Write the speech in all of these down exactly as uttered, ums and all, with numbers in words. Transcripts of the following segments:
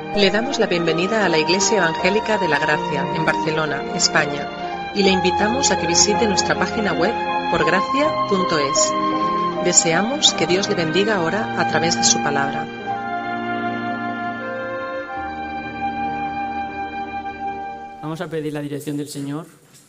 Le damos la bienvenida a la Iglesia Evangélica de la Gracia, en Barcelona, España, y le invitamos a que visite nuestra página web por gracia punto es. Deseamos que Dios le bendiga ahora a través de su palabra. Vamos a pedir la dirección del Señor.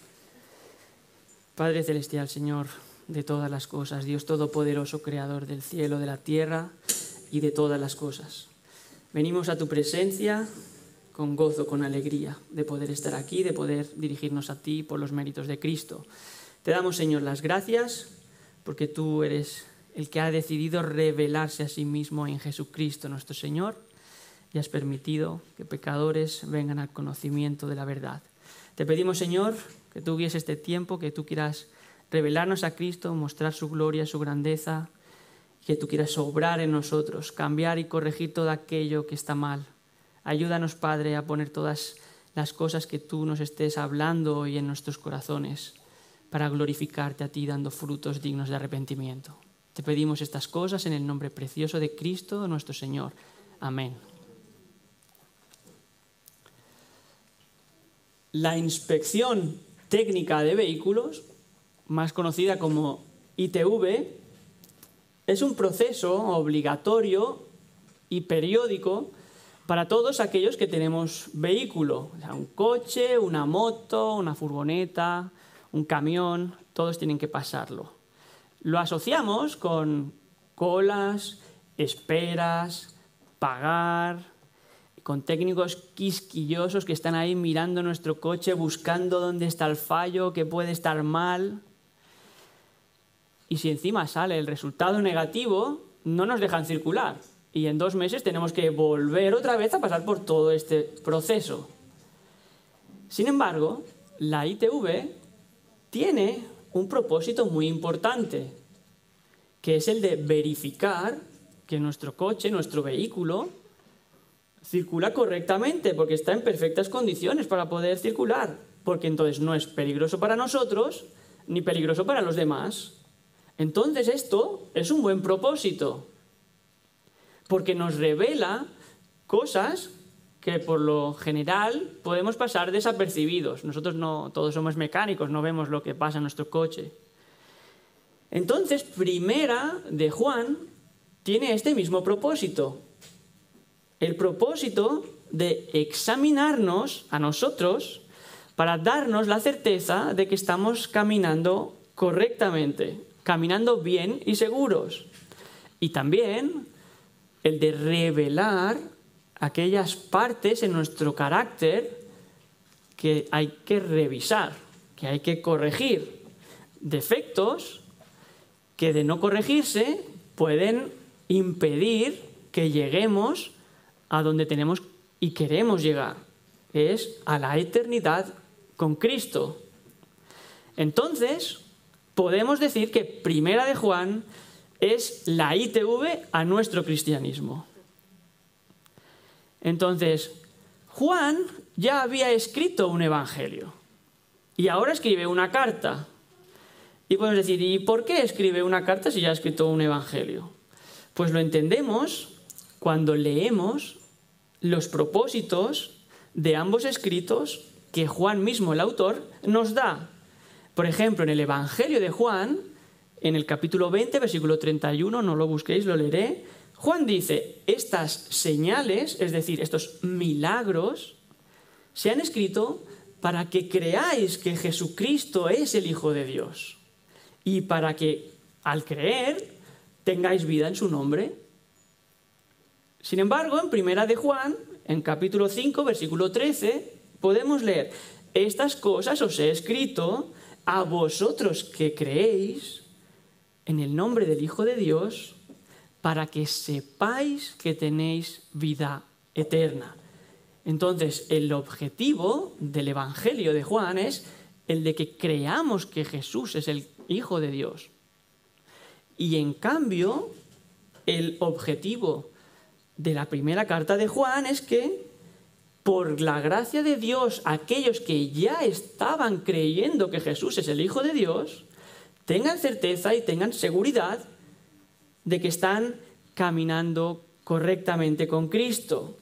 Padre Celestial, Señor de todas las cosas, Dios Todopoderoso, Creador del cielo, de la tierra y de todas las cosas. Venimos a tu presencia con gozo, con alegría de poder estar aquí, de poder dirigirnos a ti por los méritos de Cristo. Te damos, Señor, las gracias porque tú eres el que ha decidido revelarse a sí mismo en Jesucristo nuestro Señor y has permitido que pecadores vengan al conocimiento de la verdad. Te pedimos, Señor, que tú guíes este tiempo, que tú quieras revelarnos a Cristo, mostrar su gloria, su grandeza, que tú quieras obrar en nosotros, cambiar y corregir todo aquello que está mal. Ayúdanos, Padre, a poner todas las cosas que tú nos estés hablando hoy en nuestros corazones para glorificarte a ti, dando frutos dignos de arrepentimiento. Te pedimos estas cosas en el nombre precioso de Cristo, nuestro Señor. Amén. La inspección técnica de vehículos, más conocida como I T V, es un proceso obligatorio y periódico para todos aquellos que tenemos vehículo, o sea, un coche, una moto, una furgoneta, un camión, todos tienen que pasarlo. Lo asociamos con colas, esperas, pagar, con técnicos quisquillosos que están ahí mirando nuestro coche, buscando dónde está el fallo, qué puede estar mal. Y si encima sale el resultado negativo, no nos dejan circular. Y en dos meses tenemos que volver otra vez a pasar por todo este proceso. Sin embargo, la I T V tiene un propósito muy importante, que es el de verificar que nuestro coche, nuestro vehículo, circula correctamente, porque está en perfectas condiciones para poder circular, porque entonces no es peligroso para nosotros ni peligroso para los demás. Entonces esto es un buen propósito, porque nos revela cosas que por lo general podemos pasar desapercibidos. Nosotros no, todos somos mecánicos, no vemos lo que pasa en nuestro coche. Entonces, Primera de Juan tiene este mismo propósito. El propósito de examinarnos a nosotros para darnos la certeza de que estamos caminando correctamente, caminando bien y seguros. Y también el de revelar aquellas partes en nuestro carácter que hay que revisar, que hay que corregir. Defectos que de no corregirse pueden impedir que lleguemos a donde tenemos y queremos llegar, que es a la eternidad con Cristo. Entonces, podemos decir que Primera de Juan es la I T V a nuestro cristianismo. Entonces, Juan ya había escrito un evangelio y ahora escribe una carta. Y podemos decir, ¿y por qué escribe una carta si ya ha escrito un evangelio? Pues lo entendemos cuando leemos los propósitos de ambos escritos que Juan mismo, el autor, nos da. Por ejemplo, en el Evangelio de Juan, en el capítulo veinte, versículo treinta y uno, no lo busquéis, lo leeré, Juan dice, estas señales, es decir, estos milagros, se han escrito para que creáis que Jesucristo es el Hijo de Dios y para que, al creer, tengáis vida en su nombre. Sin embargo, en Primera de Juan, en capítulo cinco, versículo trece, podemos leer, estas cosas os he escrito a vosotros que creéis en el nombre del Hijo de Dios, para que sepáis que tenéis vida eterna. Entonces, el objetivo del Evangelio de Juan es el de que creamos que Jesús es el Hijo de Dios. Y en cambio, el objetivo de la primera carta de Juan es que, por la gracia de Dios, aquellos que ya estaban creyendo que Jesús es el Hijo de Dios, tengan certeza y tengan seguridad de que están caminando correctamente con Cristo.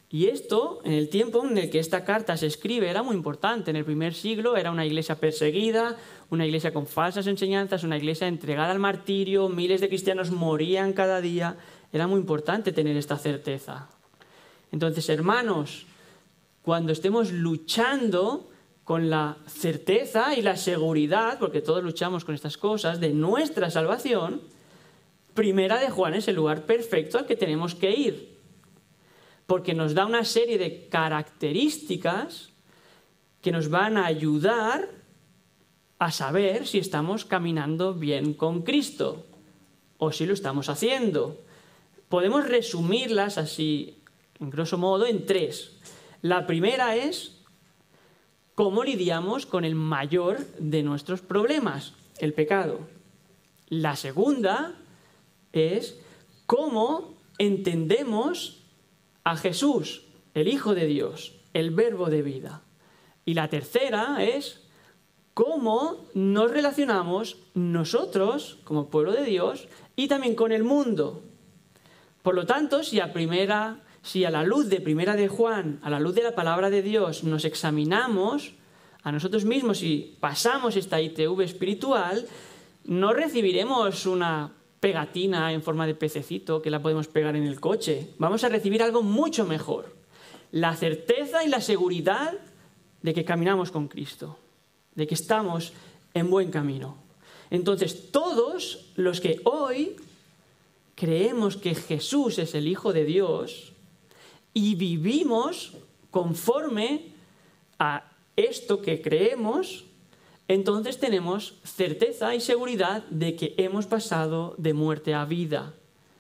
Y esto, en el tiempo en el que esta carta se escribe, era muy importante. En el primer siglo era una iglesia perseguida, una iglesia con falsas enseñanzas, una iglesia entregada al martirio, miles de cristianos morían cada día. Era muy importante tener esta certeza. Entonces, hermanos, cuando estemos luchando con la certeza y la seguridad, porque todos luchamos con estas cosas, de nuestra salvación, Primera de Juan es el lugar perfecto al que tenemos que ir. Porque nos da una serie de características que nos van a ayudar a saber si estamos caminando bien con Cristo o si lo estamos haciendo. Podemos resumirlas así, en grosso modo, en tres. La primera es cómo lidiamos con el mayor de nuestros problemas, el pecado. La segunda es cómo entendemos a Jesús, el Hijo de Dios, el Verbo de vida. Y la tercera es cómo nos relacionamos nosotros, como pueblo de Dios, y también con el mundo. Por lo tanto, si a, primera, si a la luz de Primera de Juan, a la luz de la palabra de Dios, nos examinamos a nosotros mismos y pasamos esta I T V espiritual, no recibiremos una pegatina en forma de pececito que la podemos pegar en el coche. Vamos a recibir algo mucho mejor. La certeza y la seguridad de que caminamos con Cristo, de que estamos en buen camino. Entonces, todos los que hoy creemos que Jesús es el Hijo de Dios y vivimos conforme a esto que creemos, entonces tenemos certeza y seguridad de que hemos pasado de muerte a vida.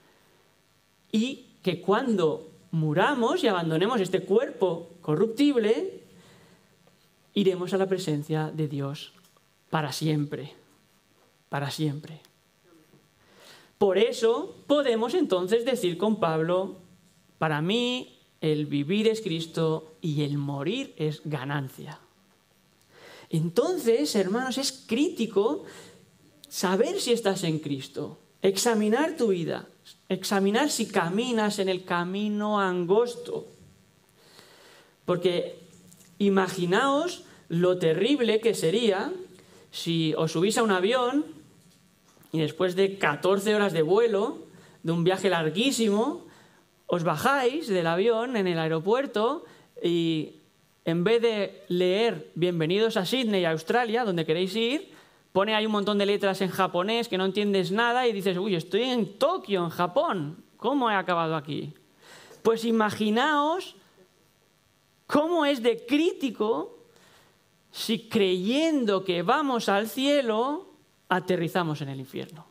Y que cuando muramos y abandonemos este cuerpo corruptible, iremos a la presencia de Dios para siempre. Para siempre. Por eso podemos entonces decir con Pablo, para mí el vivir es Cristo y el morir es ganancia. Entonces, hermanos, es crítico saber si estás en Cristo, examinar tu vida, examinar si caminas en el camino angosto. Porque imaginaos lo terrible que sería si os subís a un avión y después de catorce horas de vuelo, de un viaje larguísimo, os bajáis del avión en el aeropuerto y en vez de leer bienvenidos a Sydney, Australia, donde queréis ir, pone ahí un montón de letras en japonés que no entiendes nada y dices, uy, estoy en Tokio, en Japón, ¿cómo he acabado aquí? Pues imaginaos cómo es de crítico si creyendo que vamos al cielo, aterrizamos en el infierno.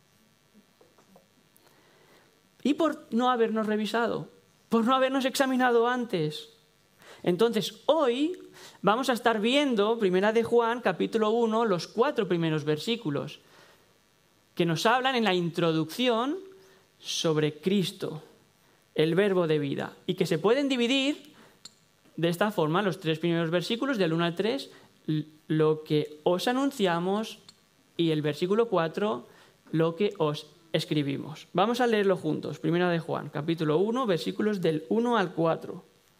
Y por no habernos revisado, por no habernos examinado antes. Entonces, hoy vamos a estar viendo, Primera de Juan, capítulo uno, los cuatro primeros versículos, que nos hablan en la introducción sobre Cristo, el Verbo de vida, y que se pueden dividir de esta forma, los tres primeros versículos, del uno al tres, lo que os anunciamos, y el versículo cuatro, lo que os escribimos. Vamos a leerlo juntos, Primera de Juan, capítulo uno, versículos del uno al cuatro.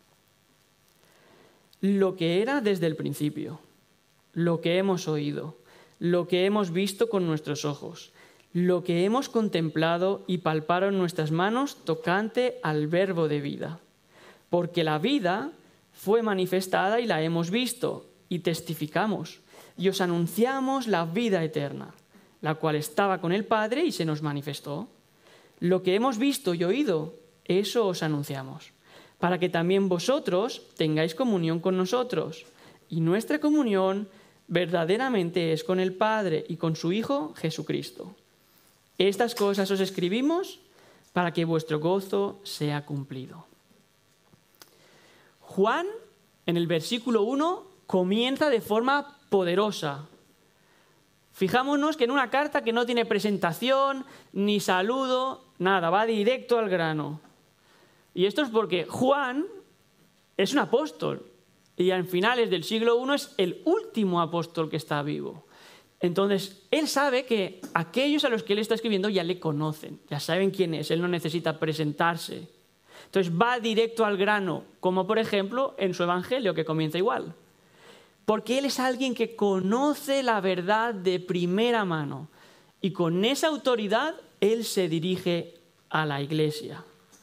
Lo que era desde el principio, lo que hemos oído, lo que hemos visto con nuestros ojos, lo que hemos contemplado y palparon nuestras manos tocante al Verbo de vida. Porque la vida fue manifestada y la hemos visto y testificamos y os anunciamos la vida eterna, la cual estaba con el Padre y se nos manifestó. Lo que hemos visto y oído, eso os anunciamos, para que también vosotros tengáis comunión con nosotros. Y nuestra comunión verdaderamente es con el Padre y con su Hijo Jesucristo. Estas cosas os escribimos para que vuestro gozo sea cumplido. Juan, en el versículo uno, comienza de forma poderosa. Fijámonos que en una carta que no tiene presentación, ni saludo, nada, va directo al grano. Y esto es porque Juan es un apóstol y en finales del siglo primero es el último apóstol que está vivo. Entonces, él sabe que aquellos a los que él está escribiendo ya le conocen, ya saben quién es, él no necesita presentarse. Entonces va directo al grano, como por ejemplo en su Evangelio, que comienza igual. Porque Él es alguien que conoce la verdad de primera mano y con esa autoridad Él se dirige a la iglesia.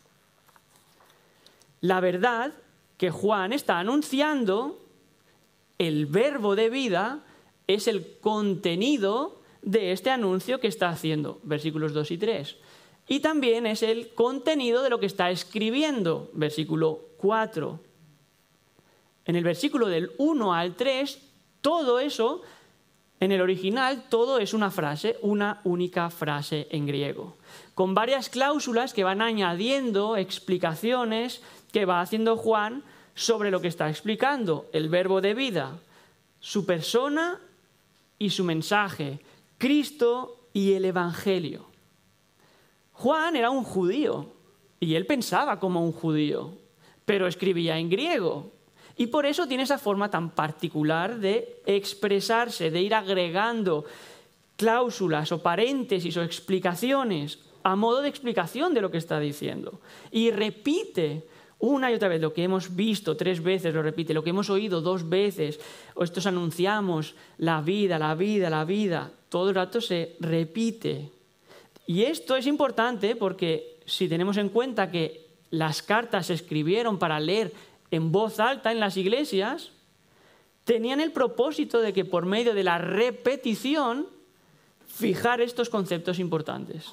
La verdad que Juan está anunciando, el verbo de vida, es el contenido de este anuncio que está haciendo, versículos dos y tres. Y también es el contenido de lo que está escribiendo, versículo cuatro. En el versículo del uno al tres, todo eso, en el original, todo es una frase, una única frase en griego, con varias cláusulas que van añadiendo explicaciones que va haciendo Juan sobre lo que está explicando, el verbo de vida, su persona y su mensaje, Cristo y el Evangelio. Juan era un judío y él pensaba como un judío, pero escribía en griego. Y por eso tiene esa forma tan particular de expresarse, de ir agregando cláusulas o paréntesis o explicaciones a modo de explicación de lo que está diciendo. Y repite una y otra vez lo que hemos visto tres veces, lo repite, lo que hemos oído dos veces, o estos anunciamos la vida, la vida, la vida, todo el rato se repite. Y esto es importante porque si tenemos en cuenta que las cartas se escribieron para leer en voz alta en las iglesias, tenían el propósito de que por medio de la repetición fijar estos conceptos importantes.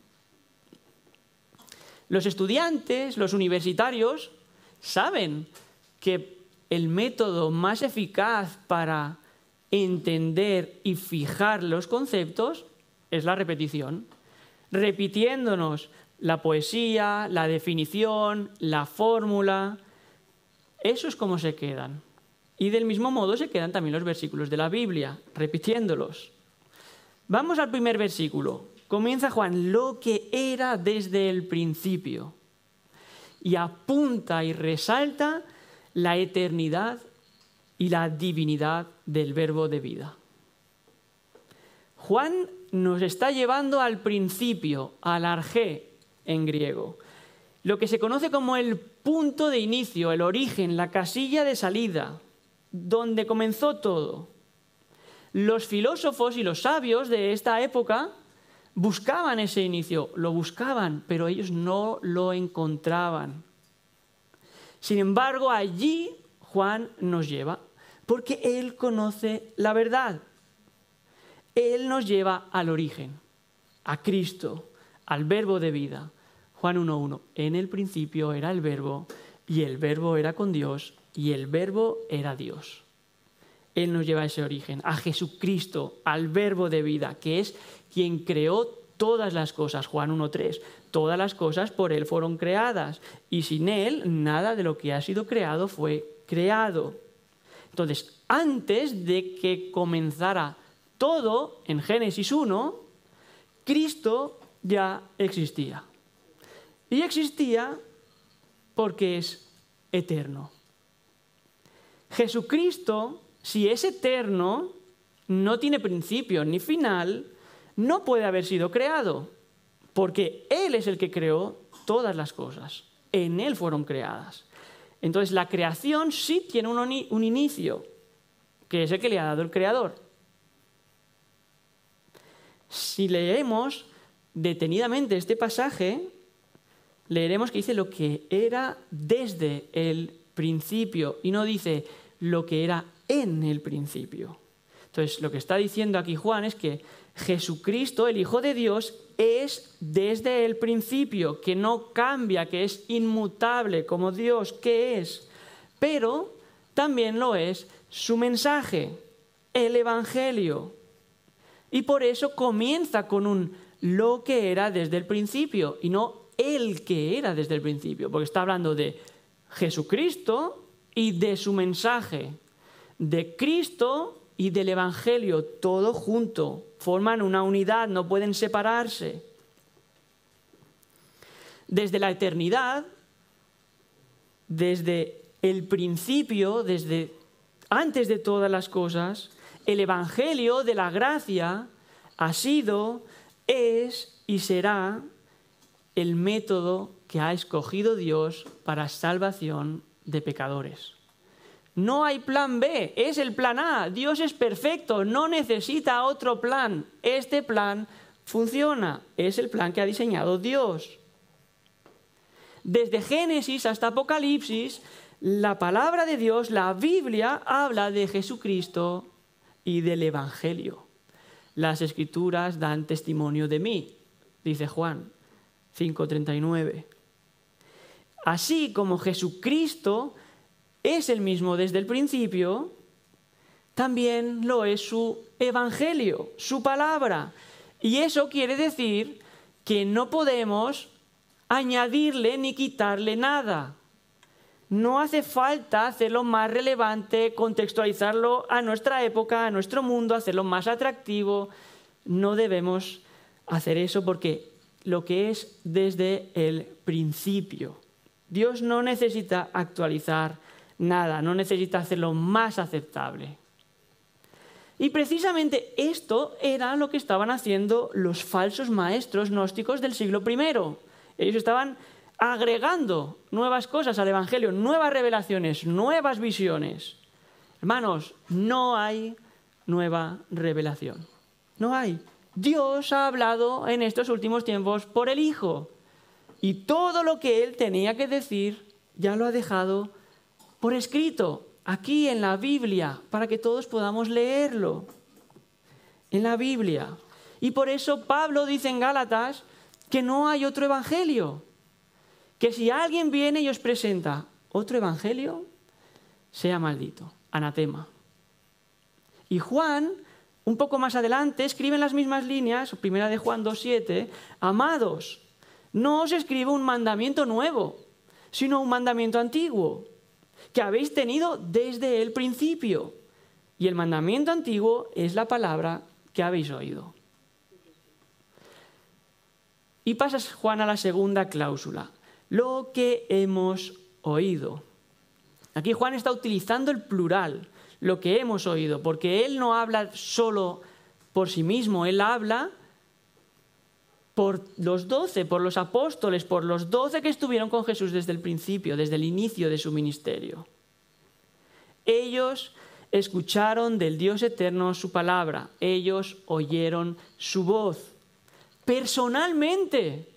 Los estudiantes, los universitarios, saben que el método más eficaz para entender y fijar los conceptos es la repetición, repitiéndonos la poesía, la definición, la fórmula. Eso es como se quedan. Y del mismo modo se quedan también los versículos de la Biblia, repitiéndolos. Vamos al primer versículo. Comienza Juan, lo que era desde el principio. Y apunta y resalta la eternidad y la divinidad del verbo de vida. Juan nos está llevando al principio, al arjé en griego, lo que se conoce como el punto de inicio, el origen, la casilla de salida, donde comenzó todo. Los filósofos y los sabios de esta época buscaban ese inicio, lo buscaban, pero ellos no lo encontraban. Sin embargo, allí Juan nos lleva, porque él conoce la verdad. Él nos lleva al origen, a Cristo, al verbo de vida. Juan uno uno, en el principio era el verbo, y el verbo era con Dios, y el verbo era Dios. Él nos lleva a ese origen, a Jesucristo, al verbo de vida, que es quien creó todas las cosas. Juan uno tres, todas las cosas por Él fueron creadas, y sin Él nada de lo que ha sido creado fue creado. Entonces, antes de que comenzara todo, en Génesis uno, Cristo ya existía. Y existía porque es eterno. Jesucristo, si es eterno, no tiene principio ni final, no puede haber sido creado, porque Él es el que creó todas las cosas. En Él fueron creadas. Entonces la creación sí tiene un, un inicio, que es el que le ha dado el Creador. Si leemos detenidamente este pasaje, leeremos que dice lo que era desde el principio y no dice lo que era en el principio. Entonces, lo que está diciendo aquí Juan es que Jesucristo, el Hijo de Dios, es desde el principio, que no cambia, que es inmutable como Dios que es, pero también lo es su mensaje, el Evangelio. Y por eso comienza con un lo que era desde el principio y no el que era desde el principio, porque está hablando de Jesucristo y de su mensaje, de Cristo y del Evangelio, todo junto, forman una unidad, no pueden separarse. Desde la eternidad, desde el principio, desde antes de todas las cosas, el Evangelio de la gracia ha sido, es y será el método que ha escogido Dios para salvación de pecadores. No hay plan B, es el plan A. Dios es perfecto, no necesita otro plan. Este plan funciona, es el plan que ha diseñado Dios. Desde Génesis hasta Apocalipsis, la palabra de Dios, la Biblia, habla de Jesucristo y del Evangelio. Las Escrituras dan testimonio de mí, dice Juan cinco treinta y nueve. Así como Jesucristo es el mismo desde el principio, también lo es su Evangelio, su palabra. Y eso quiere decir que no podemos añadirle ni quitarle nada. No hace falta hacerlo más relevante, contextualizarlo a nuestra época, a nuestro mundo, hacerlo más atractivo. No debemos hacer eso porque lo que es desde el principio. Dios no necesita actualizar nada, no necesita hacerlo más aceptable. Y precisamente esto era lo que estaban haciendo los falsos maestros gnósticos del siglo primero. Ellos estaban agregando nuevas cosas al Evangelio, nuevas revelaciones, nuevas visiones. Hermanos, no hay nueva revelación. No hay. Dios ha hablado en estos últimos tiempos por el Hijo. Y todo lo que Él tenía que decir ya lo ha dejado por escrito, aquí en la Biblia, para que todos podamos leerlo. En la Biblia. Y por eso Pablo dice en Gálatas que no hay otro evangelio. Que si alguien viene y os presenta otro evangelio, sea maldito, anatema. Y Juan, un poco más adelante, escribe en las mismas líneas, primera de Juan dos siete, amados, no os escribo un mandamiento nuevo, sino un mandamiento antiguo, que habéis tenido desde el principio. Y el mandamiento antiguo es la palabra que habéis oído. Y pasas, Juan, a la segunda cláusula. Lo que hemos oído. Aquí Juan está utilizando el plural, lo que hemos oído, porque él no habla solo por sí mismo, él habla por los doce, por los apóstoles, por los doce que estuvieron con Jesús desde el principio, desde el inicio de su ministerio. Ellos escucharon del Dios eterno su palabra, ellos oyeron su voz, personalmente.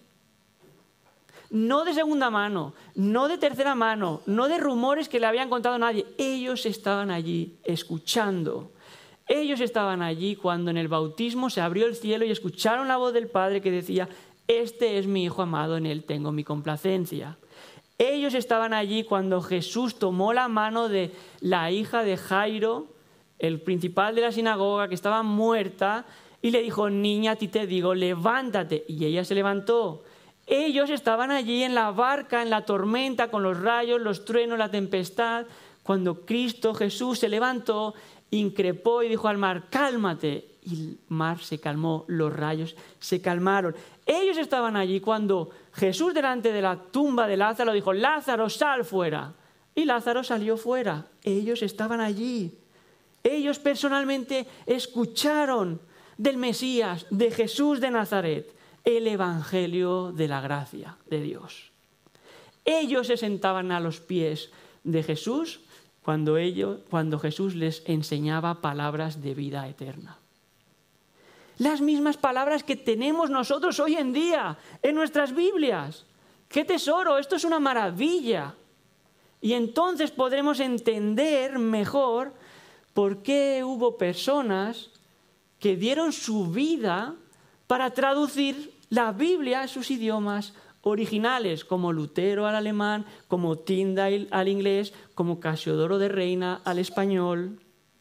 No de segunda mano, no de tercera mano, no de rumores que le habían contado a nadie. Ellos estaban allí escuchando. Ellos estaban allí cuando en el bautismo se abrió el cielo y escucharon la voz del Padre que decía, este es mi Hijo amado, en él tengo mi complacencia. Ellos estaban allí cuando Jesús tomó la mano de la hija de Jairo, el principal de la sinagoga, que estaba muerta, y le dijo, niña, a ti te digo, levántate. Y ella se levantó. Ellos estaban allí en la barca, en la tormenta, con los rayos, los truenos, la tempestad, cuando Cristo Jesús se levantó, increpó y dijo al mar, cálmate. Y el mar se calmó, los rayos se calmaron. Ellos estaban allí cuando Jesús delante de la tumba de Lázaro dijo, Lázaro, sal fuera. Y Lázaro salió fuera. Ellos estaban allí. Ellos personalmente escucharon del Mesías, de Jesús de Nazaret, el Evangelio de la gracia de Dios. Ellos se sentaban a los pies de Jesús cuando, ellos, cuando Jesús les enseñaba palabras de vida eterna. Las mismas palabras que tenemos nosotros hoy en día en nuestras Biblias. ¡Qué tesoro! Esto es una maravilla. Y entonces podremos entender mejor por qué hubo personas que dieron su vida para traducir la Biblia a sus idiomas originales, como Lutero al alemán, como Tyndale al inglés, como Casiodoro de Reina al español.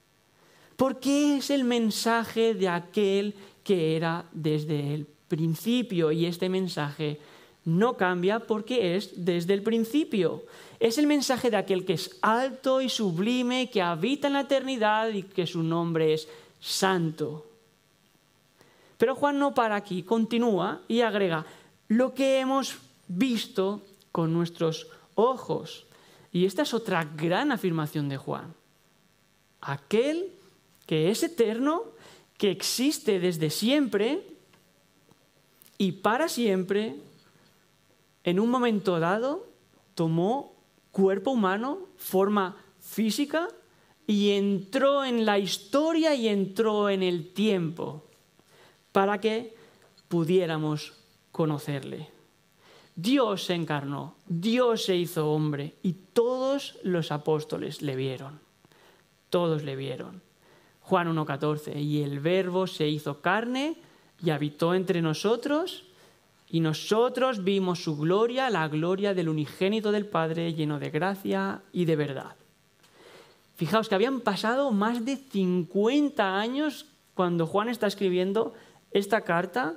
Porque es el mensaje de aquel que era desde el principio, y este mensaje no cambia porque es desde el principio. Es el mensaje de aquel que es alto y sublime, que habita en la eternidad y que su nombre es santo. Pero Juan no para aquí, continúa y agrega lo que hemos visto con nuestros ojos. Y esta es otra gran afirmación de Juan. Aquel que es eterno, que existe desde siempre y para siempre, en un momento dado tomó cuerpo humano, forma física, y entró en la historia y entró en el tiempo para que pudiéramos conocerle. Dios se encarnó, Dios se hizo hombre y todos los apóstoles le vieron. Todos le vieron. Juan uno catorce, y el Verbo se hizo carne y habitó entre nosotros, y nosotros vimos su gloria, la gloria del unigénito del Padre, lleno de gracia y de verdad. Fijaos que habían pasado más de cincuenta años cuando Juan está escribiendo esta carta,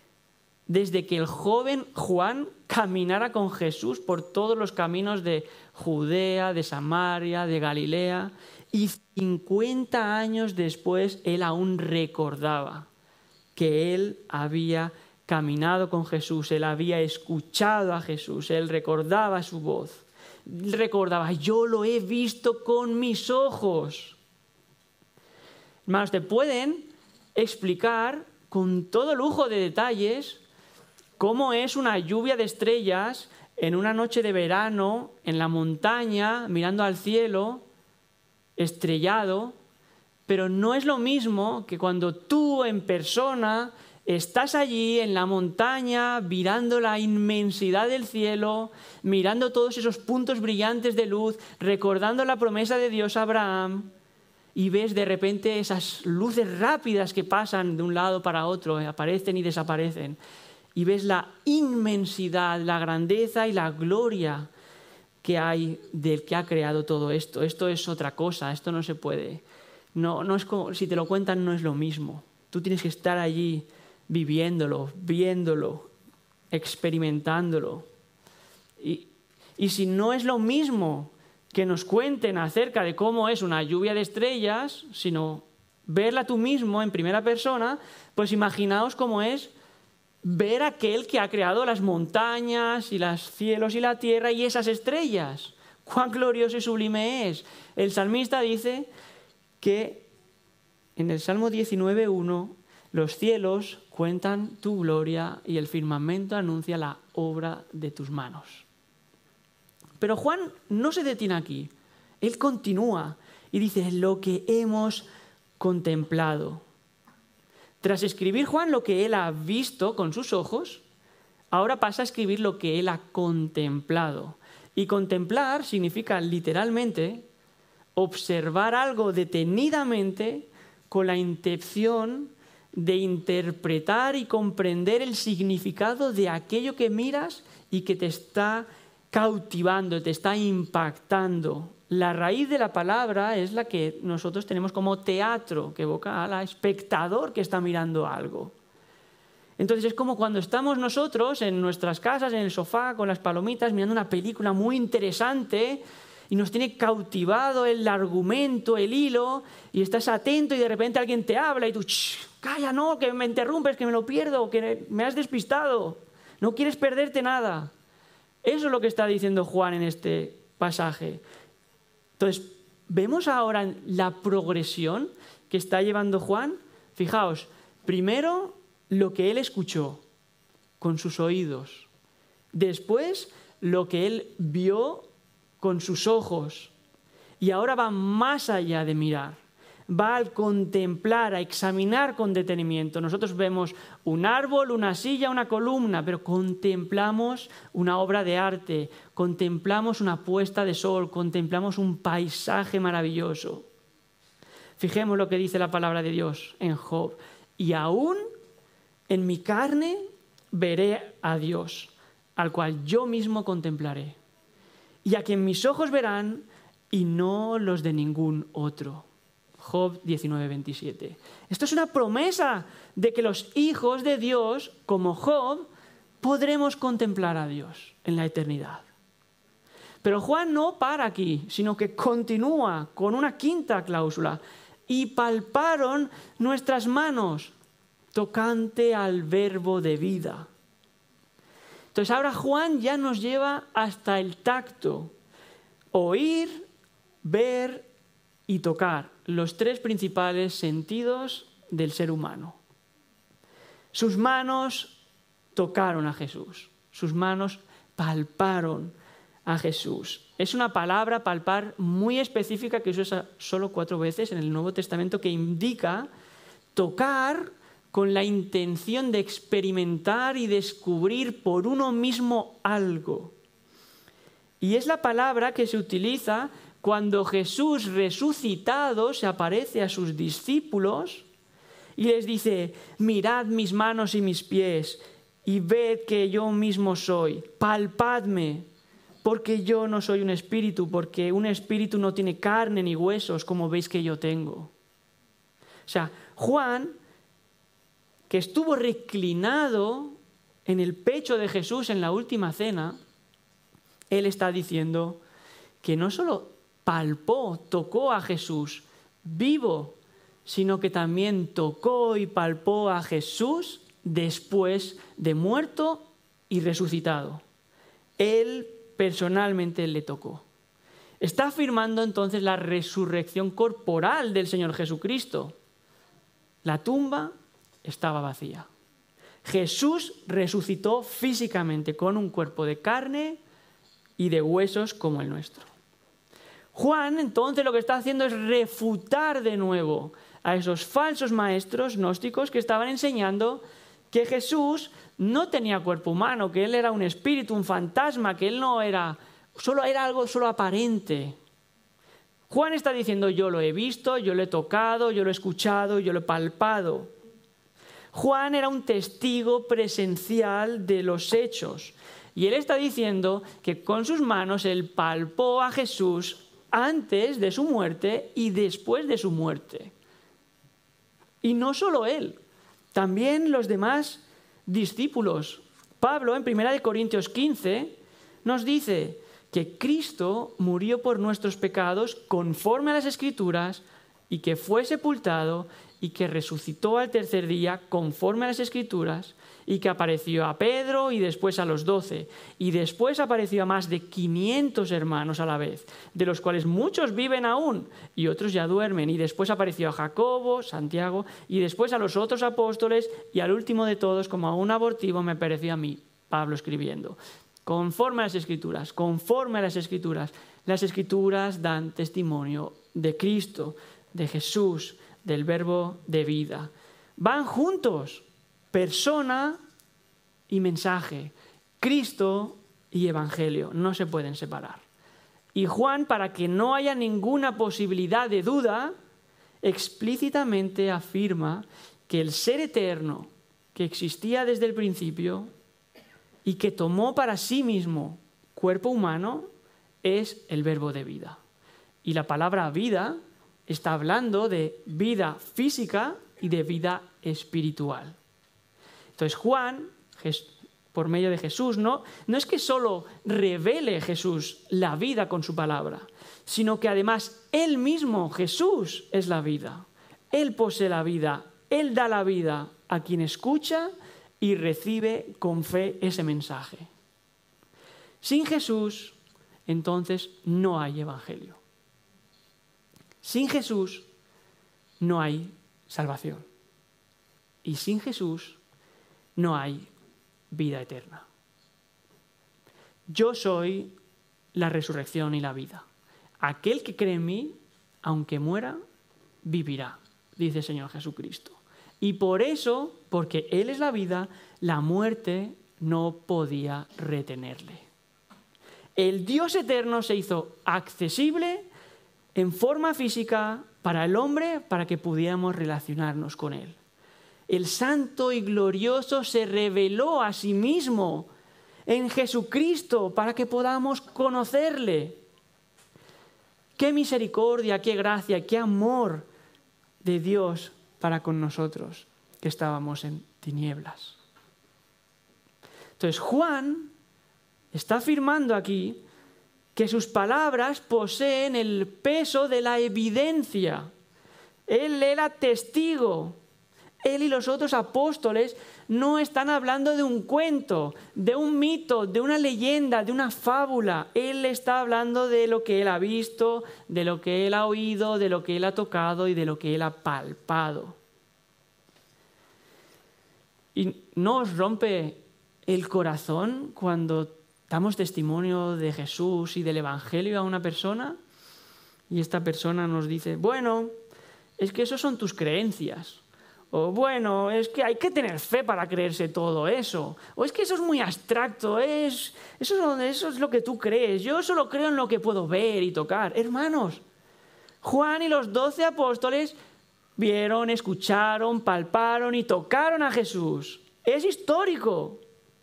desde que el joven Juan caminara con Jesús por todos los caminos de Judea, de Samaria, de Galilea, y cincuenta años después él aún recordaba que él había caminado con Jesús, él había escuchado a Jesús, él recordaba su voz, recordaba, yo lo he visto con mis ojos. Hermanos, te pueden explicar con todo lujo de detalles cómo es una lluvia de estrellas en una noche de verano en la montaña, mirando al cielo, estrellado, pero no es lo mismo que cuando tú en persona estás allí en la montaña mirando la inmensidad del cielo, mirando todos esos puntos brillantes de luz, recordando la promesa de Dios a Abraham, y ves de repente esas luces rápidas que pasan de un lado para otro, aparecen y desaparecen, y ves la inmensidad, la grandeza y la gloria que hay del que ha creado todo esto. Esto es otra cosa, esto no se puede. No, no es como, si te lo cuentan no es lo mismo. Tú tienes que estar allí viviéndolo, viéndolo, experimentándolo. Y, y si no es lo mismo que nos cuenten acerca de cómo es una lluvia de estrellas, sino verla tú mismo en primera persona, pues imaginaos cómo es ver a aquel que ha creado las montañas y los cielos y la tierra y esas estrellas. ¡Cuán glorioso y sublime es! El salmista dice que en el Salmo diecinueve uno, los cielos cuentan tu gloria y el firmamento anuncia la obra de tus manos. Pero Juan no se detiene aquí. Él continúa y dice lo que hemos contemplado. Tras escribir Juan lo que él ha visto con sus ojos, ahora pasa a escribir lo que él ha contemplado. Y contemplar significa literalmente observar algo detenidamente con la intención de interpretar y comprender el significado de aquello que miras y que te está cautivando, te está impactando. La raíz de la palabra es la que nosotros tenemos como teatro, que evoca al espectador que está mirando algo. Entonces es como cuando estamos nosotros en nuestras casas, en el sofá, con las palomitas, mirando una película muy interesante y nos tiene cautivado el argumento, el hilo, y estás atento y de repente alguien te habla y tú, calla, no, que me interrumpes, que me lo pierdo, que me has despistado, no quieres perderte nada. Eso es lo que está diciendo Juan en este pasaje. Entonces, vemos ahora la progresión que está llevando Juan. Fijaos, primero lo que él escuchó con sus oídos, después lo que él vio con sus ojos, y ahora va más allá de mirar, va al contemplar, a examinar con detenimiento. Nosotros vemos un árbol, una silla, una columna, pero contemplamos una obra de arte, contemplamos una puesta de sol, contemplamos un paisaje maravilloso. Fijemos lo que dice la palabra de Dios en Job. Y aún en mi carne veré a Dios, al cual yo mismo contemplaré, y a quien mis ojos verán y no los de ningún otro. Job diecinueve veintisiete. Esto es una promesa de que los hijos de Dios, como Job, podremos contemplar a Dios en la eternidad. Pero Juan no para aquí, sino que continúa con una quinta cláusula. Y palparon nuestras manos tocante al verbo de vida. Entonces ahora Juan ya nos lleva hasta el tacto. Oír, ver y tocar, los tres principales sentidos del ser humano. Sus manos tocaron a Jesús, sus manos palparon a Jesús. Es una palabra, palpar, muy específica que se usa solo cuatro veces en el Nuevo Testamento, que indica tocar con la intención de experimentar y descubrir por uno mismo algo. Y es la palabra que se utiliza cuando Jesús resucitado se aparece a sus discípulos y les dice: mirad mis manos y mis pies y ved que yo mismo soy, palpadme, porque yo no soy un espíritu, porque un espíritu no tiene carne ni huesos como veis que yo tengo. O sea, Juan, que estuvo reclinado en el pecho de Jesús en la última cena, él está diciendo que no solo palpó, tocó a Jesús vivo, sino que también tocó y palpó a Jesús después de muerto y resucitado. Él personalmente le tocó. Está afirmando entonces la resurrección corporal del Señor Jesucristo. La tumba estaba vacía. Jesús resucitó físicamente con un cuerpo de carne y de huesos como el nuestro. Juan entonces lo que está haciendo es refutar de nuevo a esos falsos maestros gnósticos que estaban enseñando que Jesús no tenía cuerpo humano, que él era un espíritu, un fantasma, que él no era, solo era algo solo aparente. Juan está diciendo: yo lo he visto, yo lo he tocado, yo lo he escuchado, yo lo he palpado. Juan era un testigo presencial de los hechos. Y él está diciendo que con sus manos él palpó a Jesús antes de su muerte y después de su muerte. Y no solo él, también los demás discípulos. Pablo, en primera de Corintios quince, nos dice que Cristo murió por nuestros pecados conforme a las Escrituras y que fue sepultado y que resucitó al tercer día conforme a las Escrituras y que apareció a Pedro y después a los doce y después apareció a más de quinientos hermanos a la vez, de los cuales muchos viven aún y otros ya duermen, y después apareció a Jacobo, Santiago y después a los otros apóstoles y al último de todos, como a un abortivo, me pareció a mí, Pablo escribiendo. Conforme a las Escrituras, conforme a las Escrituras. Las Escrituras dan testimonio de Cristo, de Jesús, del verbo de vida. Van juntos, persona y mensaje, Cristo y Evangelio, no se pueden separar. Y Juan, para que no haya ninguna posibilidad de duda, explícitamente afirma que el ser eterno que existía desde el principio y que tomó para sí mismo cuerpo humano es el verbo de vida. Y la palabra vida está hablando de vida física y de vida espiritual. Entonces Juan, por medio de Jesús, no, no es que solo revele Jesús la vida con su palabra, sino que además él mismo, Jesús, es la vida. Él posee la vida, él da la vida a quien escucha y recibe con fe ese mensaje. Sin Jesús, entonces, no hay evangelio. Sin Jesús, no hay salvación. Y sin Jesús, no hay vida eterna. Yo soy la resurrección y la vida. Aquel que cree en mí, aunque muera, vivirá, dice el Señor Jesucristo. Y por eso, porque Él es la vida, la muerte no podía retenerle. El Dios eterno se hizo accesible en forma física para el hombre, para que pudiéramos relacionarnos con Él. El santo y glorioso se reveló a sí mismo en Jesucristo para que podamos conocerle. Qué misericordia, qué gracia, qué amor de Dios para con nosotros que estábamos en tinieblas. Entonces Juan está afirmando aquí que sus palabras poseen el peso de la evidencia. Él era testigo. Él y los otros apóstoles no están hablando de un cuento, de un mito, de una leyenda, de una fábula. Él está hablando de lo que él ha visto, de lo que él ha oído, de lo que él ha tocado y de lo que él ha palpado. ¿Y no os rompe el corazón cuando damos testimonio de Jesús y del Evangelio a una persona y esta persona nos dice, bueno, es que eso son tus creencias. O bueno, es que hay que tener fe para creerse todo eso. O es que eso es muy abstracto, es, eso, eso es lo que tú crees. Yo solo creo en lo que puedo ver y tocar. Hermanos, Juan y los doce apóstoles vieron, escucharon, palparon y tocaron a Jesús. Es histórico.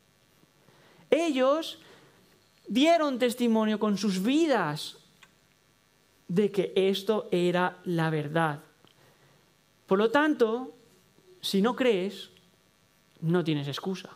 Ellos dieron testimonio con sus vidas de que esto era la verdad. Por lo tanto, si no crees, no tienes excusa.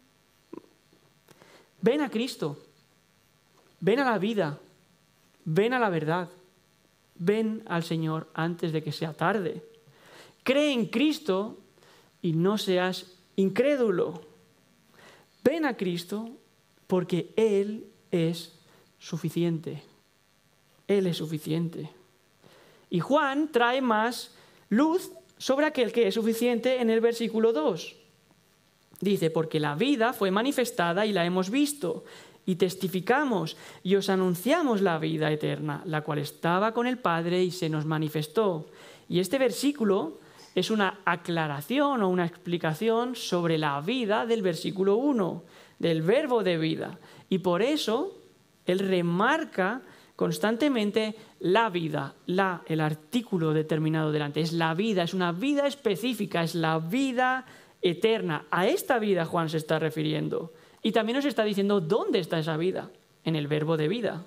Ven a Cristo, ven a la vida, ven a la verdad, ven al Señor antes de que sea tarde. Cree en Cristo y no seas incrédulo. Ven a Cristo porque Él es suficiente. Él es suficiente. Y Juan trae más luz sobre aquel que es suficiente en el versículo dos. Dice, porque la vida fue manifestada y la hemos visto, y testificamos y os anunciamos la vida eterna, la cual estaba con el Padre y se nos manifestó. Y este versículo es una aclaración o una explicación sobre la vida del versículo uno, del verbo de vida. Y por eso él remarca constantemente la vida, la, el artículo determinado delante. Es la vida, es una vida específica, es la vida eterna. A esta vida Juan se está refiriendo. Y también nos está diciendo dónde está esa vida, en el verbo de vida.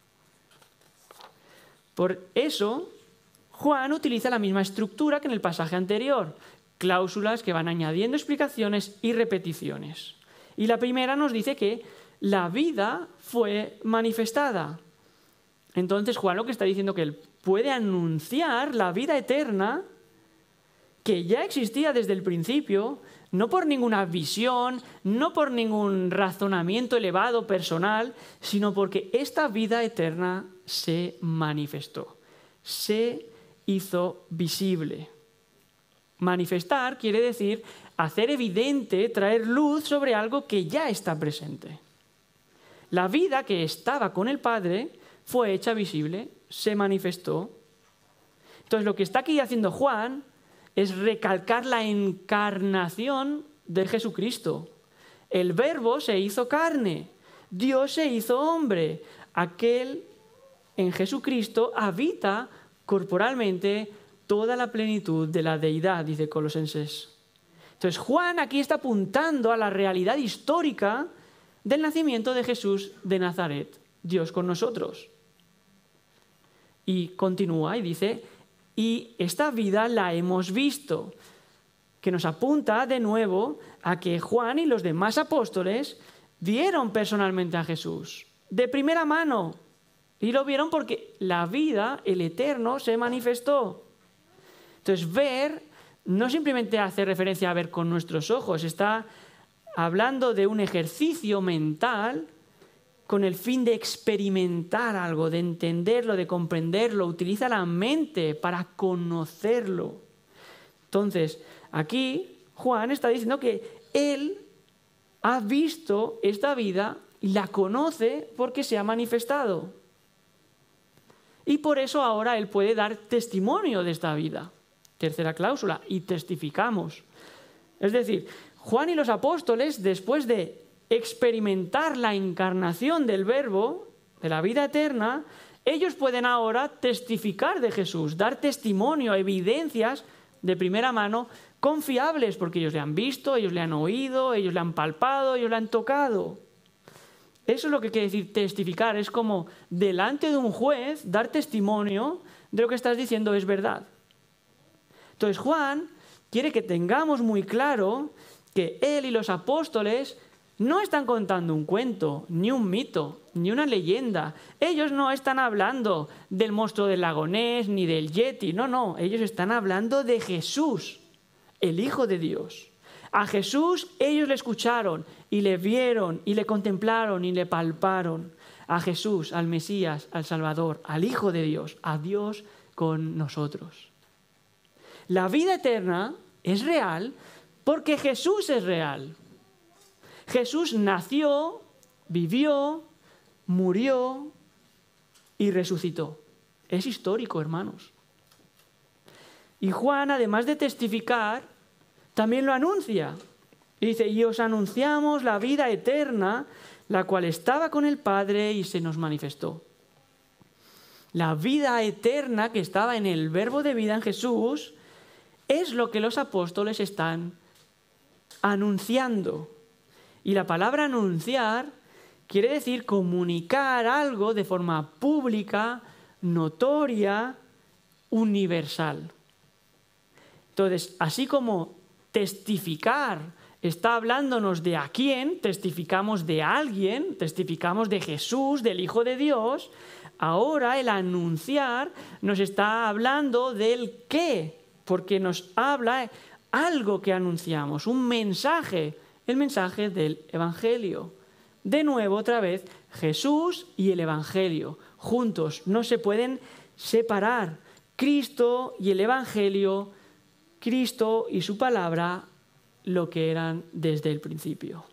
Por eso, Juan utiliza la misma estructura que en el pasaje anterior, cláusulas que van añadiendo explicaciones y repeticiones. Y la primera nos dice que la vida fue manifestada. Entonces Juan lo que está diciendo es que él puede anunciar la vida eterna que ya existía desde el principio, no por ninguna visión, no por ningún razonamiento elevado personal, sino porque esta vida eterna se manifestó, se hizo visible. Manifestar quiere decir hacer evidente, traer luz sobre algo que ya está presente. La vida que estaba con el Padre fue hecha visible, se manifestó. Entonces lo que está aquí haciendo Juan es recalcar la encarnación de Jesucristo. El Verbo se hizo carne, Dios se hizo hombre. Aquel en Jesucristo habita corporalmente toda la plenitud de la deidad, dice Colosenses. Entonces Juan aquí está apuntando a la realidad histórica del nacimiento de Jesús de Nazaret, Dios con nosotros. Y continúa y dice, y esta vida la hemos visto, que nos apunta de nuevo a que Juan y los demás apóstoles vieron personalmente a Jesús, de primera mano, y lo vieron porque la vida, el eterno, se manifestó. Entonces ver no simplemente hace referencia a ver con nuestros ojos, está hablando de un ejercicio mental con el fin de experimentar algo, de entenderlo, de comprenderlo. Utiliza la mente para conocerlo. Entonces, aquí Juan está diciendo que él ha visto esta vida y la conoce porque se ha manifestado. Y por eso ahora él puede dar testimonio de esta vida. Tercera cláusula, y testificamos. Es decir, Juan y los apóstoles, después de experimentar la encarnación del Verbo, de la vida eterna, ellos pueden ahora testificar de Jesús, dar testimonio, evidencias de primera mano confiables, porque ellos le han visto, ellos le han oído, ellos le han palpado, ellos le han tocado. Eso es lo que quiere decir testificar, es como delante de un juez dar testimonio de lo que estás diciendo es verdad. Entonces Juan quiere que tengamos muy claro que él y los apóstoles no están contando un cuento, ni un mito, ni una leyenda. Ellos no están hablando del monstruo del lago Ness, ni del Yeti. No, no. Ellos están hablando de Jesús, el Hijo de Dios. A Jesús ellos le escucharon y le vieron y le contemplaron y le palparon. A Jesús, al Mesías, al Salvador, al Hijo de Dios, a Dios con nosotros. La vida eterna es real porque Jesús es real. Jesús nació vivió, murió y resucitó. Es histórico, hermanos. Y Juan, además de testificar, también lo anuncia. Y dice, y os anunciamos la vida eterna, la cual estaba con el Padre y se nos manifestó. La vida eterna que estaba en el verbo de vida en Jesús es lo que los apóstoles están anunciando. Y la palabra anunciar quiere decir comunicar algo de forma pública, notoria, universal. Entonces, así como testificar está hablándonos de a quién, testificamos de alguien, testificamos de Jesús, del Hijo de Dios, ahora el anunciar nos está hablando del qué, porque nos habla algo que anunciamos, un mensaje, el mensaje del Evangelio. De nuevo, otra vez, Jesús y el Evangelio, juntos, no se pueden separar. Cristo y el Evangelio, Cristo y su palabra, lo que eran desde el principio.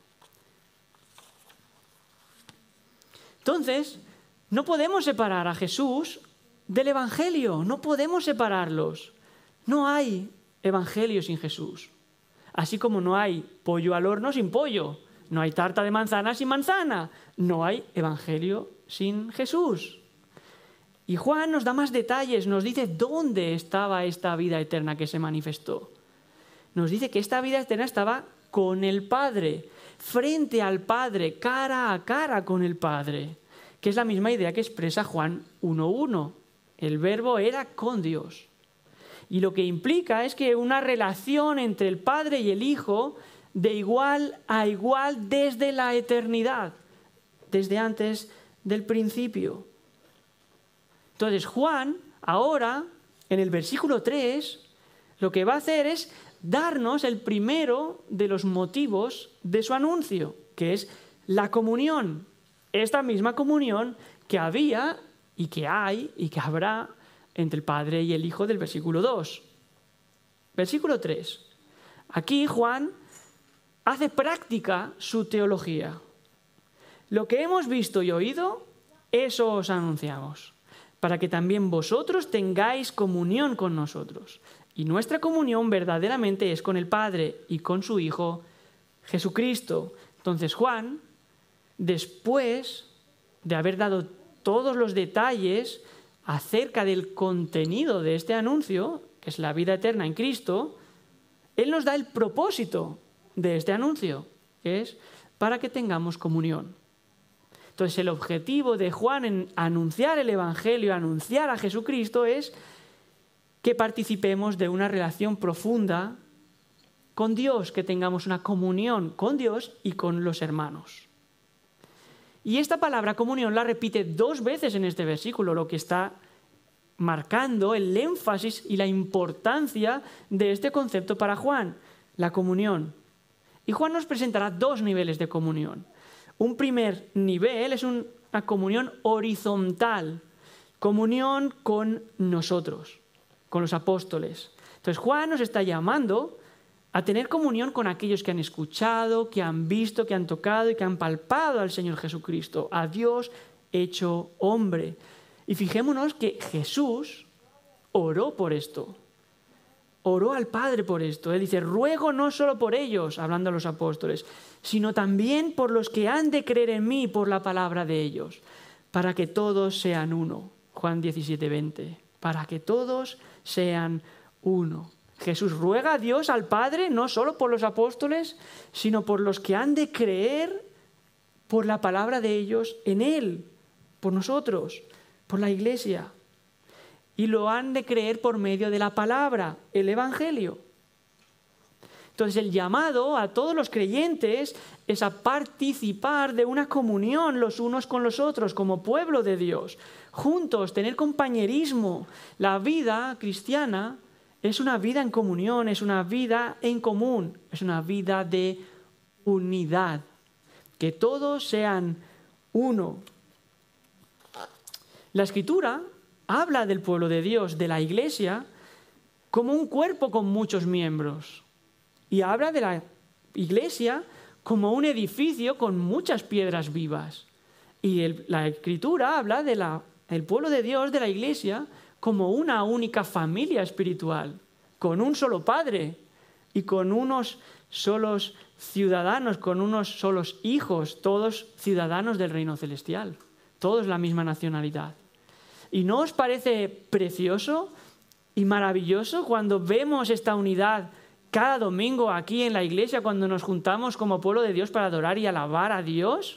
Entonces, no podemos separar a Jesús del Evangelio, no podemos separarlos. No hay Evangelio sin Jesús. Así como no hay pollo al horno sin pollo, no hay tarta de manzana sin manzana, no hay Evangelio sin Jesús. Y Juan nos da más detalles, nos dice dónde estaba esta vida eterna que se manifestó. Nos dice que esta vida eterna estaba con el Padre, frente al Padre, cara a cara con el Padre, que es la misma idea que expresa Juan uno uno. El verbo era con Dios. Y lo que implica es que una relación entre el Padre y el Hijo de igual a igual desde la eternidad, desde antes del principio. Entonces Juan, ahora, en el versículo tres, lo que va a hacer es darnos el primero de los motivos de su anuncio, que es la comunión. Esta misma comunión que había y que hay y que habrá entre el Padre y el Hijo del versículo dos. Versículo tres. Aquí Juan hace práctica su teología. Lo que hemos visto y oído, eso os anunciamos, para que también vosotros tengáis comunión con nosotros. Y nuestra comunión verdaderamente es con el Padre y con su Hijo Jesucristo. Entonces Juan, después de haber dado todos los detalles acerca del contenido de este anuncio, que es la vida eterna en Cristo, él nos da el propósito de este anuncio, que es para que tengamos comunión. Entonces el objetivo de Juan en anunciar el Evangelio, anunciar a Jesucristo, es que participemos de una relación profunda con Dios, que tengamos una comunión con Dios y con los hermanos. Y esta palabra comunión la repite dos veces en este versículo, lo que está marcando el énfasis y la importancia de este concepto para Juan, la comunión. Y Juan nos presentará dos niveles de comunión. Un primer nivel es una comunión horizontal, comunión con nosotros, con los apóstoles. Entonces Juan nos está llamando a tener comunión con aquellos que han escuchado, que han visto, que han tocado y que han palpado al Señor Jesucristo, a Dios hecho hombre. Y fijémonos que Jesús oró por esto, oró al Padre por esto. Él dice, ruego no solo por ellos, hablando a los apóstoles, sino también por los que han de creer en mí por la palabra de ellos, para que todos sean uno. Juan diecisiete veinte, para que todos sean uno. Jesús ruega a Dios, al Padre, no solo por los apóstoles, sino por los que han de creer por la palabra de ellos en Él, por nosotros, por la Iglesia. Y lo han de creer por medio de la palabra, el Evangelio. Entonces el llamado a todos los creyentes es a participar de una comunión los unos con los otros como pueblo de Dios, juntos, tener compañerismo. La vida cristiana es una vida en comunión, es una vida en común, es una vida de unidad, que todos sean uno. La Escritura habla del pueblo de Dios, de la Iglesia, como un cuerpo con muchos miembros. Y habla de la Iglesia como un edificio con muchas piedras vivas. Y el, la Escritura habla del pueblo de Dios, de la Iglesia, como una única familia espiritual, con un solo Padre y con unos solos ciudadanos, con unos solos hijos, todos ciudadanos del reino celestial, todos la misma nacionalidad. ¿Y no os parece precioso y maravilloso cuando vemos esta unidad cada domingo aquí en la iglesia, cuando nos juntamos como pueblo de Dios para adorar y alabar a Dios?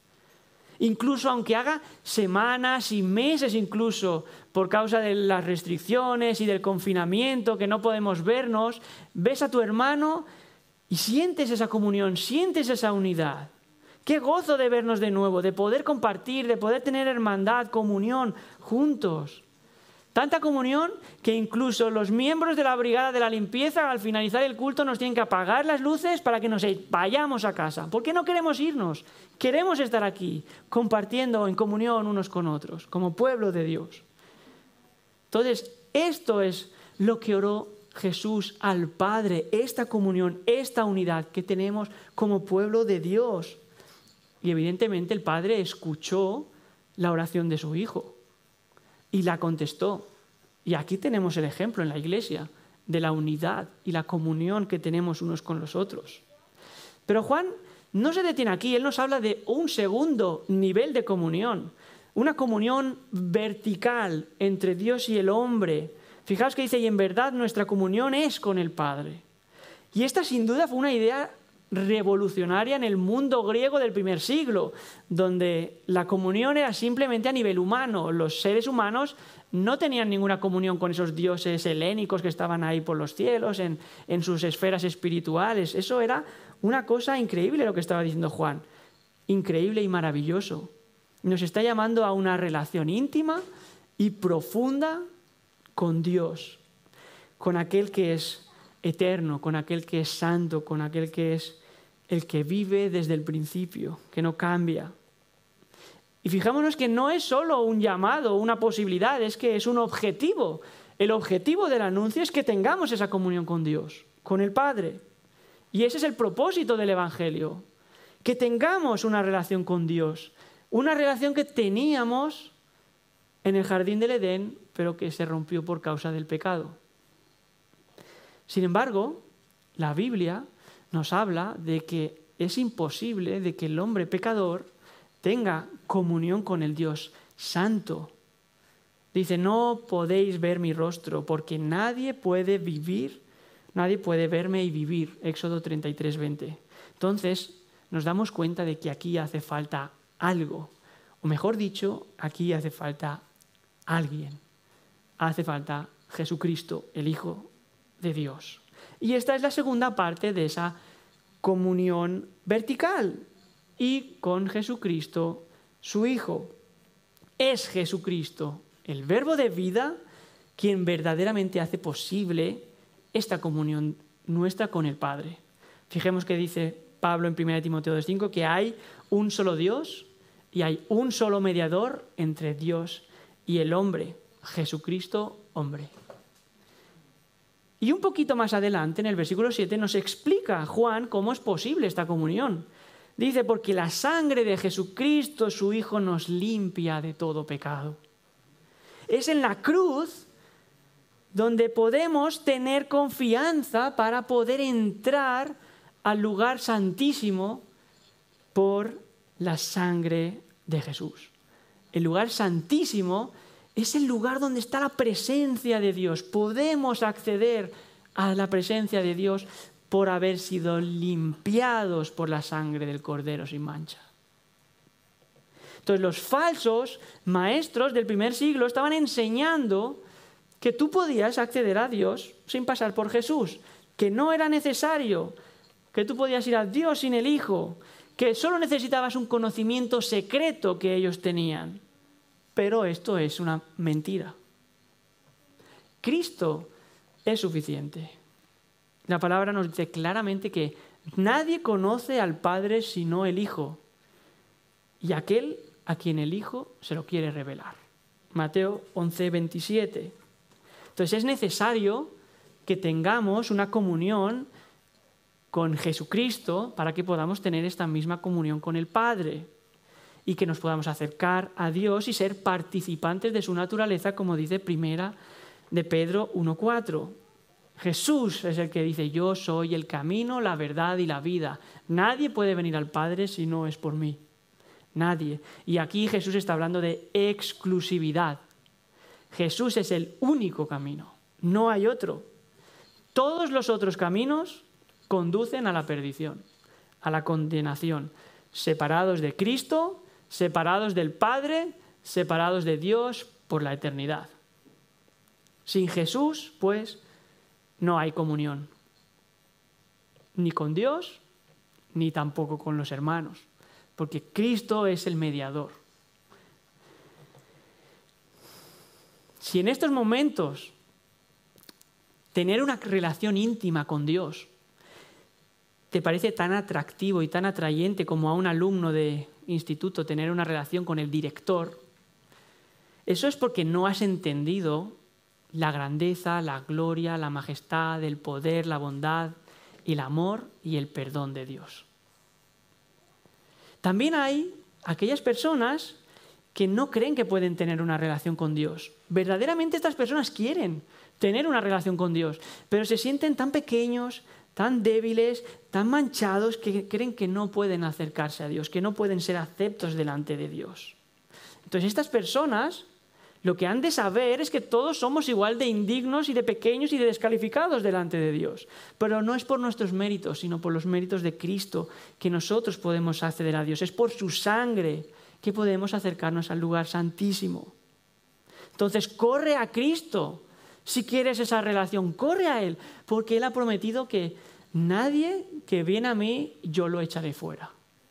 Incluso aunque haga semanas y meses incluso por causa de las restricciones y del confinamiento, que no podemos vernos, ves a tu hermano y sientes esa comunión, sientes esa unidad. Qué gozo de vernos de nuevo, de poder compartir, de poder tener hermandad, comunión juntos. Tanta comunión que incluso los miembros de la brigada de la limpieza al finalizar el culto nos tienen que apagar las luces para que nos vayamos a casa. ¿Por qué no queremos irnos? Queremos estar aquí, compartiendo en comunión unos con otros, como pueblo de Dios. Entonces, esto es lo que oró Jesús al Padre, esta comunión, esta unidad que tenemos como pueblo de Dios. Y evidentemente el Padre escuchó la oración de su Hijo y la contestó. Y aquí tenemos el ejemplo en la iglesia de la unidad y la comunión que tenemos unos con los otros. Pero Juan no se detiene aquí, él nos habla de un segundo nivel de comunión, una comunión vertical entre Dios y el hombre. Fijaos que dice, y en verdad nuestra comunión es con el Padre. Y esta sin duda fue una idea revolucionaria en el mundo griego del primer siglo, donde la comunión era simplemente a nivel humano. Los seres humanos no tenían ninguna comunión con esos dioses helénicos que estaban ahí por los cielos, en, en sus esferas espirituales. Eso era una cosa increíble lo que estaba diciendo Juan, increíble y maravilloso. Nos está llamando a una relación íntima y profunda con Dios, con aquel que es eterno, con aquel que es santo, con aquel que es el que vive desde el principio, que no cambia. Y fijémonos que no es solo un llamado, una posibilidad, es que es un objetivo. El objetivo del anuncio es que tengamos esa comunión con Dios, con el Padre. Y ese es el propósito del Evangelio, que tengamos una relación con Dios, una relación que teníamos en el jardín del Edén, pero que se rompió por causa del pecado. Sin embargo, la Biblia nos habla de que es imposible de que el hombre pecador tenga comunión con el Dios santo. Dice, no podéis ver mi rostro, porque nadie puede vivir, nadie puede verme y vivir. Éxodo treinta y tres, veinte. Entonces, nos damos cuenta de que aquí hace falta algo. O mejor dicho, aquí hace falta alguien. Hace falta Jesucristo, el Hijo de Dios. Y esta es la segunda parte de esa comunión vertical y con Jesucristo, su Hijo. Es Jesucristo, el Verbo de vida, quien verdaderamente hace posible esta comunión nuestra con el Padre. Fijemos que dice Pablo en primera Timoteo dos cinco que hay un solo Dios y hay un solo mediador entre Dios y el hombre, Jesucristo, hombre. Y un poquito más adelante, en el versículo siete, nos explica Juan cómo es posible esta comunión. Dice, porque la sangre de Jesucristo, su Hijo, nos limpia de todo pecado. Es en la cruz donde podemos tener confianza para poder entrar al lugar santísimo por la sangre de Jesús. El lugar santísimo es el lugar donde está la presencia de Dios. Podemos acceder a la presencia de Dios por haber sido limpiados por la sangre del Cordero sin mancha. Entonces, los falsos maestros del primer siglo estaban enseñando que tú podías acceder a Dios sin pasar por Jesús, que no era necesario, que tú podías ir a Dios sin el Hijo, que solo necesitabas un conocimiento secreto que ellos tenían. Pero esto es una mentira. Cristo es suficiente. La palabra nos dice claramente que nadie conoce al Padre sino el Hijo, y aquel a quien el Hijo se lo quiere revelar. Mateo once, con Jesucristo para que podamos tener esta misma comunión con el Padre y que nos podamos acercar a Dios y ser participantes de su naturaleza, como dice primera de Pedro uno cuatro. Jesús es el que dice: yo soy el camino, la verdad y la vida. Nadie puede venir al Padre si no es por mí. Nadie. Y aquí Jesús está hablando de exclusividad. Jesús es el único camino, no hay otro. Todos los otros caminos conducen a la perdición, a la condenación, separados de Cristo, separados del Padre, separados de Dios por la eternidad. Sin Jesús, pues, no hay comunión, ni con Dios, ni tampoco con los hermanos, porque Cristo es el mediador. Si en estos momentos tener una relación íntima con Dios te parece tan atractivo y tan atrayente como a un alumno de instituto tener una relación con el director, eso es porque no has entendido la grandeza, la gloria, la majestad, el poder, la bondad, el amor y el perdón de Dios. También hay aquellas personas que no creen que pueden tener una relación con Dios. Verdaderamente estas personas quieren tener una relación con Dios, pero se sienten tan pequeños, tan débiles, tan manchados, que creen que no pueden acercarse a Dios, que no pueden ser aceptos delante de Dios. Entonces estas personas lo que han de saber es que todos somos igual de indignos y de pequeños y de descalificados delante de Dios. Pero no es por nuestros méritos, sino por los méritos de Cristo que nosotros podemos acceder a Dios. Es por su sangre que podemos acercarnos al lugar santísimo. Entonces corre a Cristo. Si quieres esa relación, corre a Él, porque Él ha prometido que nadie que viene a mí, yo lo echaré fuera.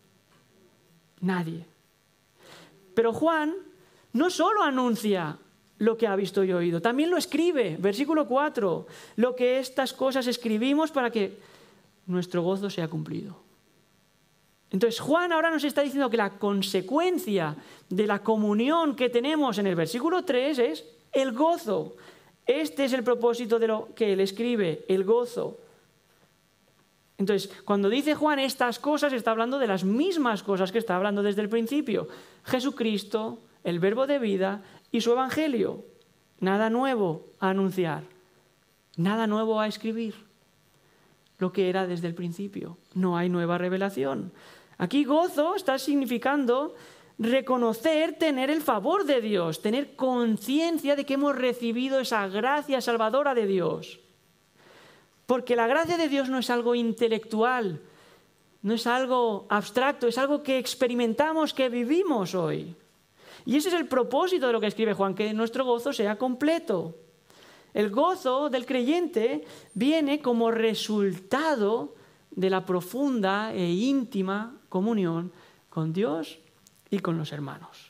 Nadie. Pero Juan no solo anuncia lo que ha visto y oído, también lo escribe. Versículo cuatro, lo que estas cosas escribimos para que nuestro gozo sea cumplido. Entonces Juan ahora nos está diciendo que la consecuencia de la comunión que tenemos en el versículo tres es el gozo. Este es el propósito de lo que él escribe, el gozo. Entonces, cuando dice Juan estas cosas, está hablando de las mismas cosas que está hablando desde el principio. Jesucristo, el verbo de vida y su evangelio. Nada nuevo a anunciar, nada nuevo a escribir. Lo que era desde el principio. No hay nueva revelación. Aquí gozo está significando reconocer, tener el favor de Dios, tener conciencia de que hemos recibido esa gracia salvadora de Dios. Porque la gracia de Dios no es algo intelectual, no es algo abstracto, es algo que experimentamos, que vivimos hoy. Y ese es el propósito de lo que escribe Juan, que nuestro gozo sea completo. El gozo del creyente viene como resultado de la profunda e íntima comunión con Dios y con los hermanos.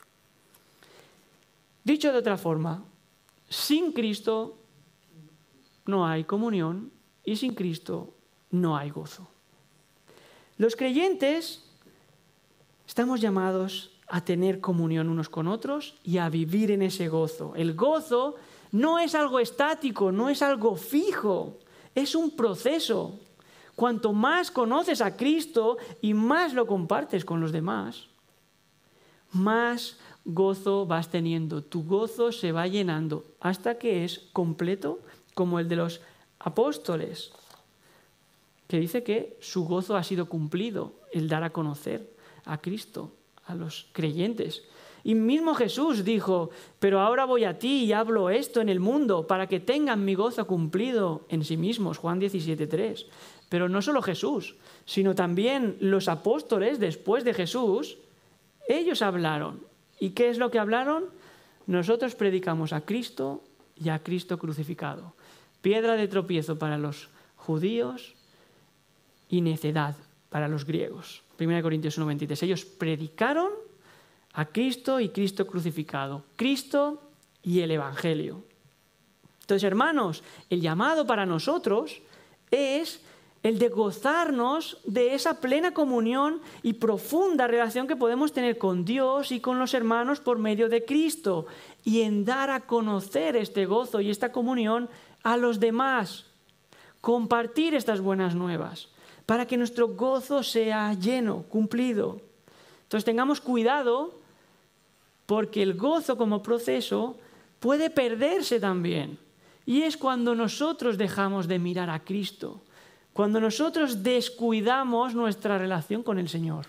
Dicho de otra forma, sin Cristo no hay comunión y sin Cristo no hay gozo. Los creyentes estamos llamados a tener comunión unos con otros y a vivir en ese gozo. El gozo no es algo estático, no es algo fijo, es un proceso. Cuanto más conoces a Cristo y más lo compartes con los demás, más gozo vas teniendo. Tu gozo se va llenando hasta que es completo, como el de los apóstoles, que dice que su gozo ha sido cumplido, el dar a conocer a Cristo a los creyentes. Y mismo Jesús dijo: pero ahora voy a ti y hablo esto en el mundo para que tengan mi gozo cumplido en sí mismos. Juan diecisiete tres. Pero no solo Jesús, sino también los apóstoles después de Jesús, ellos hablaron. ¿Y qué es lo que hablaron? Nosotros predicamos a Cristo y a Cristo crucificado. Piedra de tropiezo para los judíos y necedad para los griegos. primera Corintios uno veintitrés. Ellos predicaron a Cristo y Cristo crucificado. Cristo y el Evangelio. Entonces, hermanos, el llamado para nosotros es el de gozarnos de esa plena comunión y profunda relación que podemos tener con Dios y con los hermanos por medio de Cristo, y en dar a conocer este gozo y esta comunión a los demás. Compartir estas buenas nuevas. para que nuestro gozo sea lleno, cumplido. Entonces tengamos cuidado porque el gozo como proceso puede perderse también. Y es cuando nosotros dejamos de mirar a Cristo, cuando nosotros descuidamos nuestra relación con el Señor.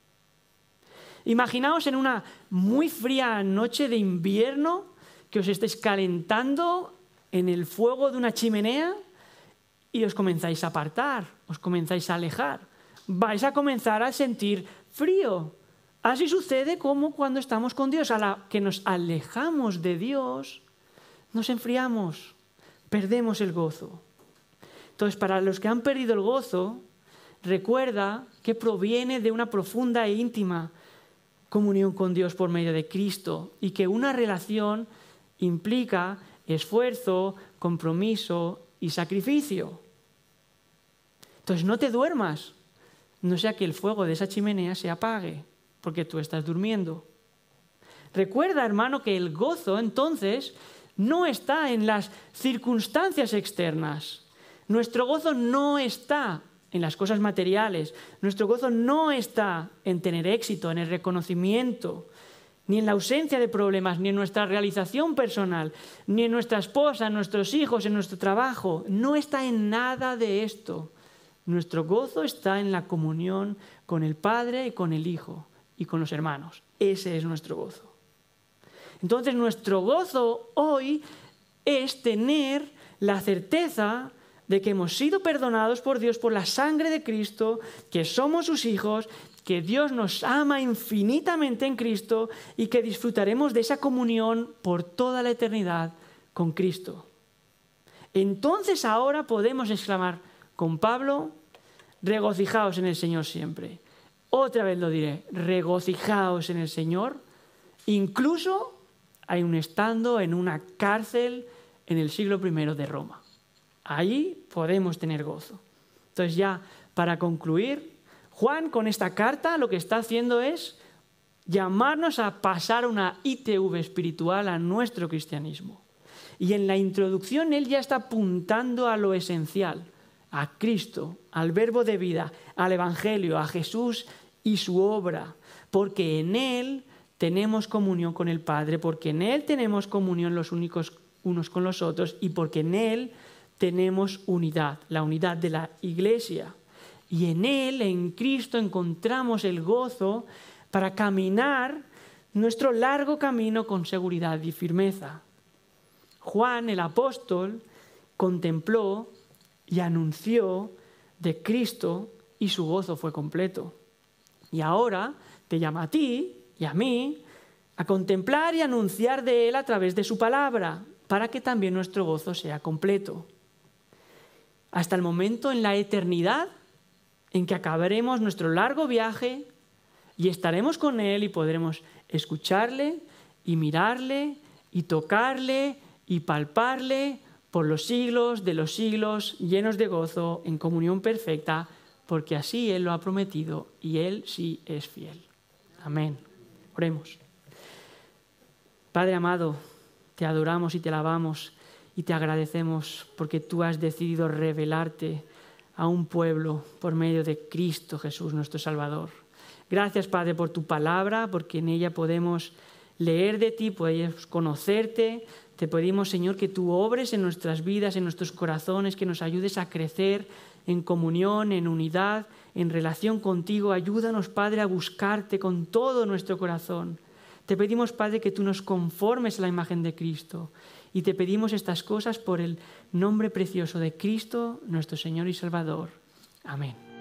Imaginaos en una muy fría noche de invierno que os estéis calentando en el fuego de una chimenea y os comenzáis a apartar, os comenzáis a alejar. Vais a comenzar a sentir frío. Así sucede como cuando estamos con Dios. A la que nos alejamos de Dios, nos enfriamos, perdemos el gozo. Entonces, para los que han perdido el gozo, recuerda que proviene de una profunda e íntima comunión con Dios por medio de Cristo y que una relación implica esfuerzo, compromiso y sacrificio. Entonces, no te duermas, no sea que el fuego de esa chimenea se apague porque tú estás durmiendo. Recuerda, hermano, que el gozo entonces no está en las circunstancias externas. Nuestro gozo no está en las cosas materiales. Nuestro gozo no está en tener éxito, en el reconocimiento, ni en la ausencia de problemas, ni en nuestra realización personal, ni en nuestra esposa, en nuestros hijos, en nuestro trabajo. No está en nada de esto. Nuestro gozo está en la comunión con el Padre y con el Hijo y con los hermanos. Ese es nuestro gozo. Entonces, nuestro gozo hoy es tener la certeza de que hemos sido perdonados por Dios por la sangre de Cristo, que somos sus hijos, que Dios nos ama infinitamente en Cristo y que disfrutaremos de esa comunión por toda la eternidad con Cristo. Entonces ahora podemos exclamar con Pablo, regocijaos en el Señor siempre. Otra vez lo diré, regocijaos en el Señor, incluso aun estando en una cárcel en el siglo primero de Roma. Allí podemos tener gozo. Entonces ya para concluir, Juan con esta carta lo que está haciendo es llamarnos a pasar una I T V espiritual a nuestro cristianismo. Y en la introducción él ya está apuntando a lo esencial, a Cristo, al verbo de vida, al Evangelio, a Jesús y su obra, porque en él tenemos comunión con el Padre, porque en él tenemos comunión los únicos unos con los otros y porque en él tenemos unidad, la unidad de la Iglesia. Y en él, en Cristo, encontramos el gozo para caminar nuestro largo camino con seguridad y firmeza. Juan, el apóstol, contempló y anunció de Cristo y su gozo fue completo. Y ahora te llama a ti y a mí a contemplar y anunciar de él a través de su palabra, para que también nuestro gozo sea completo. Hasta el momento en la eternidad en que acabaremos nuestro largo viaje y estaremos con él y podremos escucharle y mirarle y tocarle y palparle por los siglos de los siglos, llenos de gozo, en comunión perfecta, porque así él lo ha prometido y él sí es fiel. Amén. Oremos. Padre amado, te adoramos y te alabamos y te agradecemos porque tú has decidido revelarte a un pueblo por medio de Cristo Jesús, nuestro Salvador. Gracias, Padre, por tu palabra, porque en ella podemos leer de ti, podemos conocerte. Te pedimos, Señor, que tú obres en nuestras vidas, en nuestros corazones, que nos ayudes a crecer en comunión, en unidad, en relación contigo. Ayúdanos, Padre, a buscarte con todo nuestro corazón. Te pedimos, Padre, que tú nos conformes a la imagen de Cristo. Y te pedimos estas cosas por el nombre precioso de Cristo, nuestro Señor y Salvador. Amén.